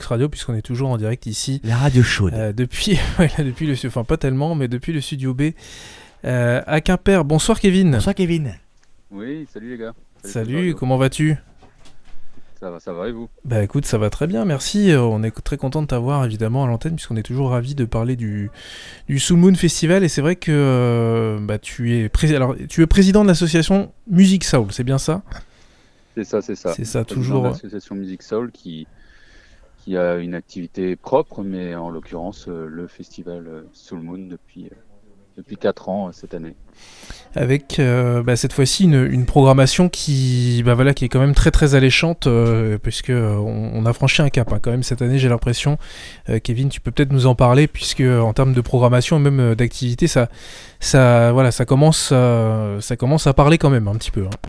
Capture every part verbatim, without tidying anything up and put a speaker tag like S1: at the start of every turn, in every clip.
S1: Radio, puisqu'on est toujours en direct ici.
S2: La radio chaude.
S1: Euh, depuis, ouais, depuis le, enfin pas tellement, mais depuis le studio B euh, à Quimper. Bonsoir Kevin.
S2: Bonsoir Kevin.
S3: Oui, salut les gars.
S1: Salut, salut comment vas-tu ?
S3: Ça va, ça va et vous ?
S1: Bah écoute, ça va très bien, merci. On est très content de t'avoir évidemment à l'antenne, puisqu'on est toujours ravis de parler du, du Soul Moon Festival. Et c'est vrai que euh, bah, tu, es pré- alors, tu es président de l'association Music Soul, c'est bien ça ?
S3: C'est ça, c'est ça.
S1: C'est ça,
S3: président
S1: toujours.
S3: de l'association Music Soul qui, qui a une activité propre, mais en l'occurrence euh, le festival euh, Soul Moon depuis, euh, depuis quatre ans euh, cette année.
S1: Avec euh, bah, cette fois-ci une, une programmation qui, bah, voilà, qui est quand même très très alléchante, euh, puisque euh, on, on a franchi un cap hein, quand même cette année, j'ai l'impression. Euh, Kevin, tu peux peut-être nous en parler, puisque en termes de programmation et même euh, d'activité, ça, ça, voilà, ça commence, euh, ça commence à parler quand même un petit peu. Hein.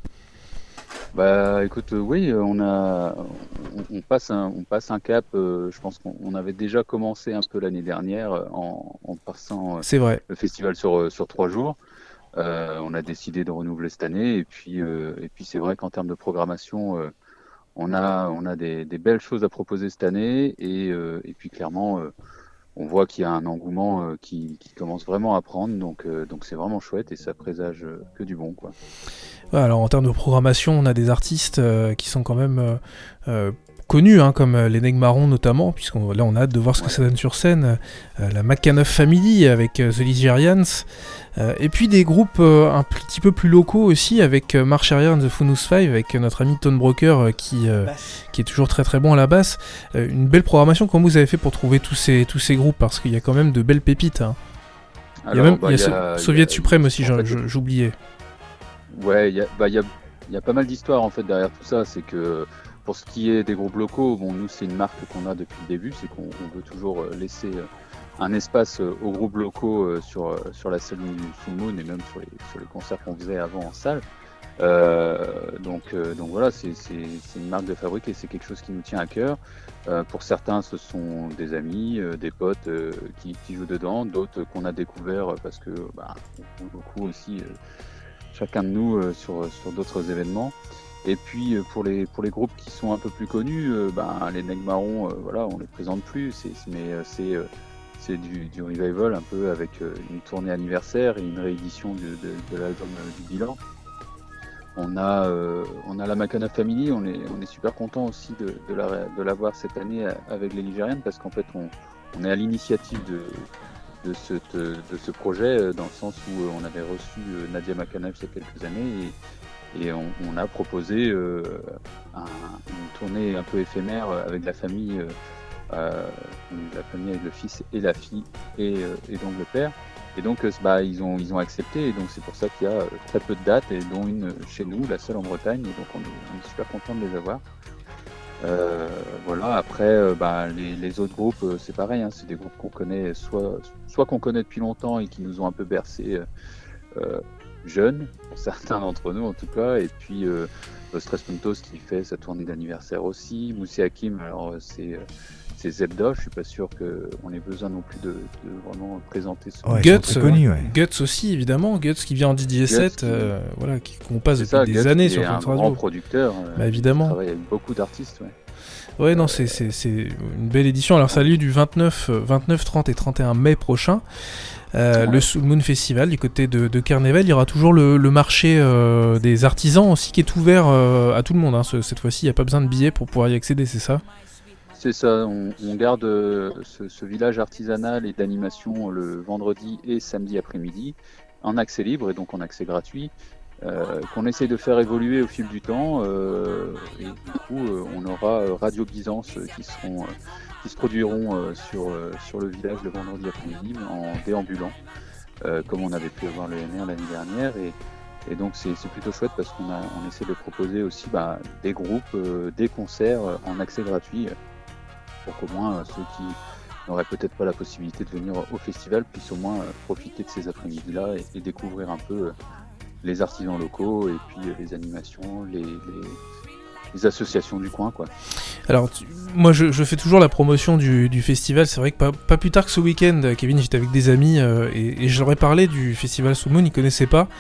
S3: Bah écoute, euh, oui, on a, on, on passe un, on passe un cap. Euh, je pense qu'on on avait déjà commencé un peu l'année dernière euh, en, en passant euh,
S1: C'est vrai.
S3: le festival sur sur trois jours. Euh, on a décidé de renouveler cette année et puis euh, et puis c'est vrai qu'en termes de programmation, euh, on a on a des, des belles choses à proposer cette année et euh, et puis clairement euh, on voit qu'il y a un engouement euh, qui, qui commence vraiment à prendre donc euh, donc c'est vraiment chouette et ça présage euh, que du bon quoi.
S1: Ouais, alors en termes de programmation, on a des artistes euh, qui sont quand même euh, euh, connus, hein, comme les Nègres Marrons notamment, puisqu'on là on a hâte de voir ce
S3: Ouais.
S1: que ça donne sur scène. Euh, la McAnuff Family avec euh, The Ligerians, euh, et puis des groupes euh, un petit peu plus locaux aussi, avec euh, March Arrière and the Funhouse Five, avec euh, notre ami Tone Broker euh, qui, euh, qui est toujours très très bon à la basse. Euh, une belle programmation. Comment vous avez fait pour trouver tous ces, tous ces groupes, parce qu'il y a quand même de belles pépites. Hein. Il y a même
S3: bah,
S1: il y a
S3: il y a-
S1: So- Soviet
S3: il y a-
S1: Suprême aussi,
S3: en
S1: j'en-
S3: fait,
S1: je- j'oubliais.
S3: Ouais, il y a, bah, il y a, il y a pas mal d'histoires en fait derrière tout ça. C'est que pour ce qui est des groupes locaux, bon, nous c'est une marque qu'on a depuis le début, c'est qu'on on veut toujours euh, laisser euh, un espace euh, aux groupes locaux euh, sur euh, sur la scène du Soul Moon et même sur les sur les concerts qu'on faisait avant en salle. Euh, donc euh, donc voilà, c'est c'est c'est une marque de fabrique et c'est quelque chose qui nous tient à cœur. Euh, pour certains, ce sont des amis, euh, des potes euh, qui qui jouent dedans, d'autres qu'on a découvert euh, parce que bah, on joue beaucoup aussi. Euh, chacun de nous euh, sur, sur d'autres événements. Et puis euh, pour les pour les groupes qui sont un peu plus connus, euh, ben, les Nègres Marrons, euh, voilà, on les présente plus, c'est, c'est- mais euh, c'est euh, c'est du, du revival un peu avec euh, une tournée anniversaire et une réédition de, de, de l'album euh, du bilan. On a euh, on a la McAnuff Family, on est on est super content aussi de, de la de l'avoir cette année euh, avec les Ligerians parce qu'en fait on on est à l'initiative de de ce, de, de ce projet euh, dans le sens où euh, on avait reçu euh, Nadia McAnuff il y a quelques années et, et on, on a proposé euh, un- une tournée un peu éphémère euh, avec la famille, euh, euh, la famille avec le fils et la fille et, euh, et donc le père. Et donc euh, bah, ils ont ils ont accepté et donc c'est pour ça qu'il y a euh, très peu de dates et dont une euh, chez nous, la seule en Bretagne et donc on est, on est super content de les avoir. Euh, voilà, après, euh, bah, les, les autres groupes, euh, c'est pareil, hein, c'est des groupes qu'on connaît, soit, soit qu'on connaît depuis longtemps et qui nous ont un peu bercés euh, euh, jeunes, certains d'entre nous en tout cas, et puis euh, Los Tres Puntos qui fait sa tournée d'anniversaire aussi, Moussi Hakim, alors euh, c'est, euh, c'est Zelda, je suis pas sûr qu'on ait besoin non plus de, de vraiment présenter ce
S2: Ouais, ils
S1: Guts,
S2: sont très connus, ouais.
S1: Guts aussi évidemment, Guts qui vient en D J set,
S3: qui-
S1: euh, voilà, qui- qu'on passe
S3: C'est
S1: depuis
S3: ça,
S1: des
S3: Guts,
S1: années
S3: qui
S1: sur
S3: est un
S1: France
S3: grand
S1: Radio.
S3: producteur, euh,
S1: Bah, évidemment.
S3: qui travaille avec beaucoup d'artistes, ouais.
S1: Ouais, non, c'est, c'est, c'est une belle édition. Alors, ça a lieu du vingt-neuf, euh, vingt-neuf, trente et trente et un mai prochain. Euh,
S3: Ouais.
S1: Le Soul Moon Festival du côté de, de Carnéval. Il y aura toujours le, le marché euh, des artisans aussi qui est ouvert euh, à tout le monde. Hein. Ce- cette fois-ci, il n'y a pas besoin de billets pour pouvoir y accéder, c'est ça ?
S3: C'est ça, on, on garde euh, ce, ce village artisanal et d'animation le vendredi et samedi après-midi en accès libre et donc en accès gratuit, euh, qu'on essaie de faire évoluer au fil du temps. Euh, et du coup, euh, on aura euh, Radio Byzance euh, qui, seront, euh, qui se produiront euh, sur, euh, sur le village le vendredi après-midi en déambulant, euh, comme on avait pu avoir le N R l'année dernière. Et, et donc c'est, c'est plutôt chouette parce qu'on a, on essaie de proposer aussi bah, des groupes, euh, des concerts euh, en accès gratuit pour qu'au moins euh, ceux qui n'auraient peut-être pas la possibilité de venir au festival puissent au moins euh, profiter de ces après-midi-là et, et découvrir un peu euh, les artisans locaux et puis euh, les animations, les, les, les associations du coin, quoi.
S1: Alors, tu- moi, je, je fais toujours la promotion du, du festival. C'est vrai que pas, pas plus tard que ce week-end, Kevin, j'étais avec des amis euh, et, et je leur ai parlé du festival Soul Moon, ils connaissaient pas.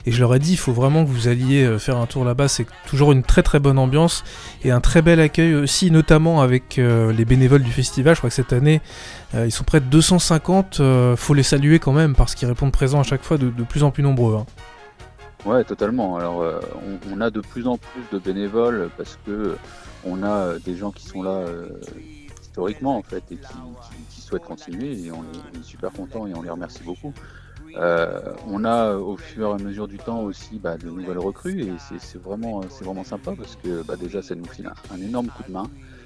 S1: et je leur ai dit il faut vraiment que vous alliez euh, faire un tour là-bas, c'est toujours une très très bonne ambiance et un très bel accueil aussi, notamment avec euh, les bénévoles du festival. Je crois que cette année euh, ils sont près de deux cent cinquante, euh, faut les saluer quand même parce qu'ils répondent présents à chaque fois, de, de plus en plus nombreux, hein.
S3: Ouais, totalement. Alors euh, on, on a de plus en plus de bénévoles parce que on a des gens qui sont là euh, historiquement en fait et qui, qui, qui souhaitent continuer, et on est, on est super contents et on les remercie beaucoup. Euh, on a au fur et à mesure du temps aussi bah, de nouvelles recrues, et c'est, c'est, vraiment, c'est vraiment sympa parce que bah, déjà ça nous file un, un énorme coup de main,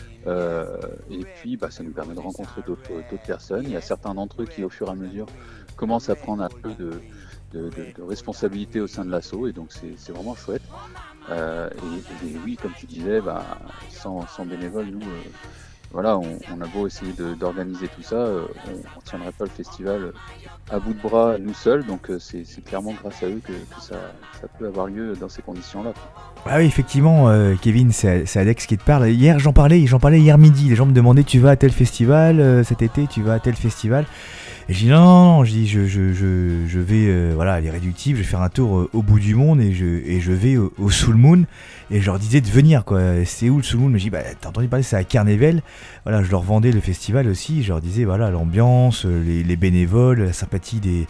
S3: euh, et puis bah, ça nous permet de rencontrer d'autres, d'autres personnes. Il y a certains d'entre eux qui au fur et à mesure commencent à prendre un peu de, de, de, de responsabilité au sein de l'asso, et donc c'est, c'est vraiment chouette. Euh, et, et oui, comme tu disais, bah, sans, sans bénévoles, nous, euh, voilà, on, on a beau essayer de, d'organiser tout ça, euh, on ne tiendrait pas le festival à bout de bras nous seuls, donc euh, c'est, c'est clairement grâce à eux que, que ça, ça peut avoir lieu dans ces conditions-là.
S2: Ah oui, effectivement, euh, Kevin, c'est, c'est Alex qui te parle. Hier, j'en parlais, j'en parlais hier midi. Les gens me demandaient, tu vas à tel festival euh, cet été, tu vas à tel festival. Et je dis non, non, non, je dis je, je, je, je vais, euh, voilà, l'Irréductible, je vais faire un tour euh, au bout du monde, et je, et je vais au, au Soul Moon. Et je leur disais de venir, quoi. C'est où le Soul Moon? Je dis, bah, t'as entendu parler, c'est à Carnével. Voilà, je leur vendais le festival aussi. Je leur disais, voilà, l'ambiance, les, les bénévoles, la sympathie des,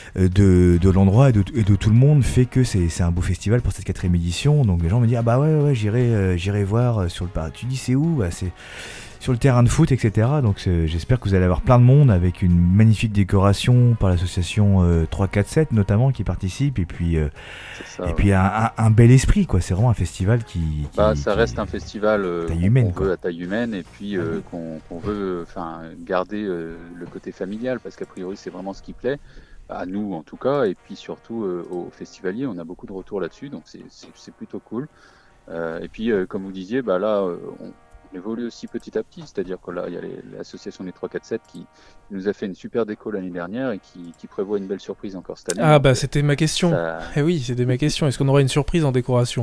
S2: de, de l'endroit et de, et de tout le monde fait que c'est, c'est un beau festival pour cette quatrième édition. Donc les gens me disent, ah bah ouais, ouais, j'irai, euh, j'irai voir sur le parc. Tu dis, c'est où? Bah, c'est sur le terrain de foot, et cetera. Donc c'est, j'espère que vous allez avoir plein de monde avec une magnifique décoration par l'association euh, trois quatre sept notamment qui participe, et puis, euh, ça, et ouais. puis un, un, un bel esprit, quoi. C'est vraiment un festival qui... qui
S3: bah, ça
S2: qui,
S3: reste un festival euh,
S2: taille
S3: qu'on,
S2: humaine,
S3: qu'on veut à taille humaine, et puis euh, qu'on, qu'on veut garder euh, le côté familial, parce qu'a priori c'est vraiment ce qui plaît, à nous en tout cas, et puis surtout euh, aux festivaliers. On a beaucoup de retours là-dessus, donc c'est, c'est, c'est plutôt cool. Euh, et puis euh, comme vous disiez, bah, là... Euh, on, On évolue aussi petit à petit, c'est-à-dire que là, il y a les, l'association des trois quatre sept qui nous a fait une super déco l'année dernière et qui, qui prévoit une belle surprise encore cette année.
S1: Ah bah c'était ma question.
S3: Ça...
S1: Eh oui, c'était ma question. Est-ce qu'on aura une surprise en décoration?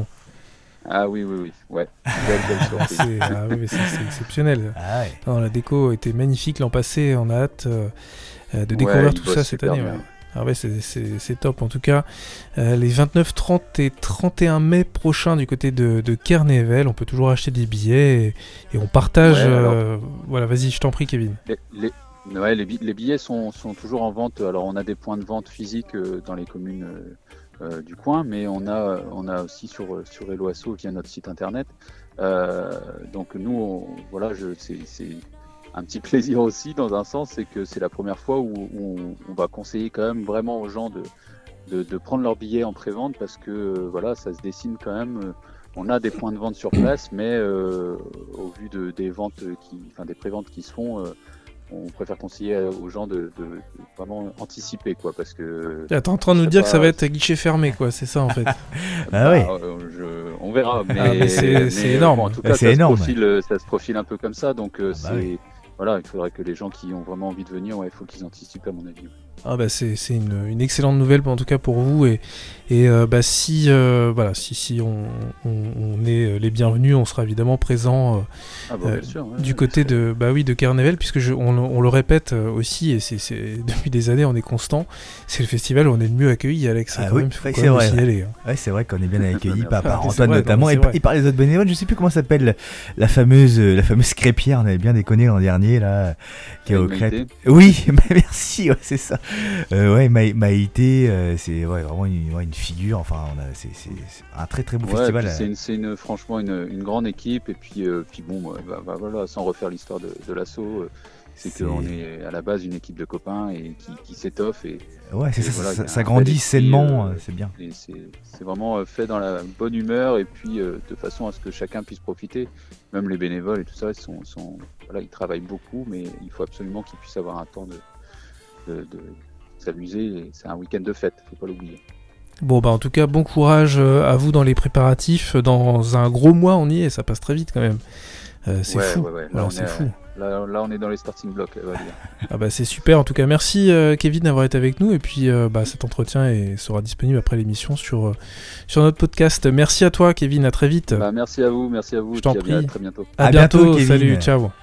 S3: Ah oui, oui, oui, ouais. Belle, belle surprise.
S1: c'est, ah oui, mais c'est, c'est exceptionnel.
S2: Ah ouais.
S1: Non, la déco était magnifique l'an passé, on a hâte euh, de découvrir
S3: ouais,
S1: tout ça cette année.
S3: Ouais.
S1: Ah ouais, c'est, c'est, c'est top en tout cas. Euh, les vingt-neuf, trente et trente et un mai prochains du côté de, de Carnével, on peut toujours acheter des billets et, et on partage. Ouais, alors, euh, voilà, vas-y, je t'en prie, Kevin.
S3: Les, les, ouais, les, les billets sont, sont toujours en vente. Alors, on a des points de vente physiques euh, dans les communes euh, euh, du coin, mais on a, on a aussi sur, sur Hello Asso via notre site internet. Euh, donc, nous, on, voilà, je, c'est. c'est un petit plaisir aussi dans un sens, c'est que c'est la première fois où, où on, on va conseiller quand même vraiment aux gens de, de, de prendre leur billet en pré-vente, parce que euh, voilà, ça se dessine quand même. Euh, on a des points de vente sur place, mais euh, au vu de, des ventes qui, enfin des pré-ventes qui se font, euh, on préfère conseiller aux gens de, de, de vraiment anticiper, quoi, parce que.
S1: T'es en train de nous dire pas... que ça va être à guichet fermé, quoi, c'est ça en fait.
S2: Ah oui.
S3: Bah, euh, je, on verra, mais,
S1: ah, mais c'est,
S3: mais
S1: c'est énorme.
S3: Bon, en tout cas,
S2: c'est
S3: ça,
S2: énorme.
S3: Se profile, ça se profile un peu comme ça, donc euh,
S2: ah, bah
S3: c'est.
S2: Oui.
S3: Voilà, il faudrait que les gens qui ont vraiment envie de venir, ouais, il faut qu'ils anticipent, à mon avis.
S1: Ah bah c'est, c'est une, une excellente nouvelle, en tout cas pour vous, et, et euh, bah si, euh, voilà, si, si on, on, on est les bienvenus, on sera évidemment présent euh,
S3: ah bah,
S1: euh,
S3: sûr, ouais,
S1: du
S3: ouais,
S1: côté
S3: c'est...
S1: de, bah oui, de Carnével, puisque je, on, on le répète aussi, et c'est, c'est, depuis des années on est constant, c'est le festival où on est le mieux accueilli, Alex.
S2: Ah
S1: quand
S2: oui,
S1: même, faut
S2: ouais,
S1: quand
S2: c'est
S1: même
S2: vrai.
S1: Aussi aller, hein.
S2: Ouais, c'est vrai qu'on est bien accueilli par, par
S1: ah,
S2: Antoine
S1: vrai,
S2: notamment,
S1: non,
S2: et, et par les autres bénévoles. Je sais plus comment s'appelle la fameuse, la fameuse crêpière, on avait bien déconné l'an dernier là, qui est au Crêpes. Oui, merci, ouais, c'est ça. Euh, ouais, Ma- Maïté, euh, c'est ouais, vraiment une, ouais, une figure. Enfin, on a, c'est, c'est, c'est un très très beau
S3: ouais,
S2: festival.
S3: C'est, une, c'est une, franchement une, une grande équipe, et puis, euh, puis bon, bah, bah, voilà, sans refaire l'histoire de, de l'asso, euh, c'est, c'est qu'on est à la base une équipe de copains et qui, qui s'étoffe. Et,
S2: ouais, c'est
S3: et
S2: ça,
S3: voilà,
S2: ça, ça grandit sainement, euh, c'est bien.
S3: Et c'est, c'est vraiment fait dans la bonne humeur, et puis euh, de façon à ce que chacun puisse profiter. Même les bénévoles et tout ça, ils, sont, sont, voilà, ils travaillent beaucoup, mais il faut absolument qu'ils puissent avoir un temps de, de, de s'amuser. Et c'est un week-end de fête, faut pas l'oublier.
S1: Bon bah en tout cas bon courage à vous dans les préparatifs. Dans un gros mois on y est, ça passe très vite quand même. Euh, c'est
S3: ouais,
S1: fou.
S3: Ouais, ouais. Là,
S1: voilà,
S3: on
S1: c'est
S3: est,
S1: fou.
S3: Là, là on est dans les starting blocks, on va dire.
S1: Ah bah c'est super en tout cas. Merci euh, Kevin d'avoir été avec nous, et puis euh, bah, cet entretien est, sera disponible après l'émission sur, euh, sur notre podcast. Merci à toi Kevin, à très vite.
S3: Bah, merci à vous, merci à vous.
S1: Je t'en
S3: et
S1: prie.
S3: à très bientôt.
S1: À, à
S2: bientôt,
S1: bientôt
S2: Kevin.
S1: Salut, ciao.